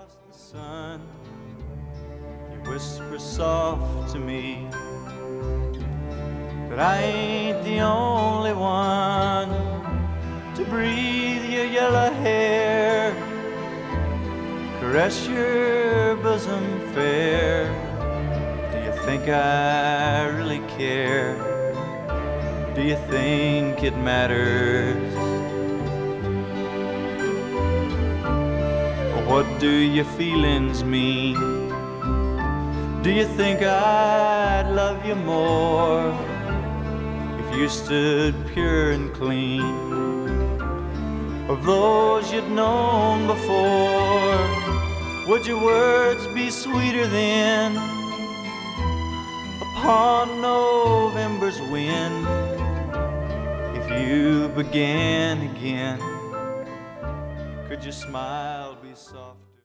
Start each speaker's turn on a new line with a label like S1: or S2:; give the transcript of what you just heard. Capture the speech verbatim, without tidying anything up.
S1: across the sun, you whisper soft to me, but I ain't the only one to breathe your yellow hair, caress your bosom fair. Do you think I really care? Do you think it matters? What do your feelings mean? Do you think I'd love you more if you stood pure and clean? Of those you'd known before, would your words be sweeter then upon November's wind? If you began again, could your smile be softer?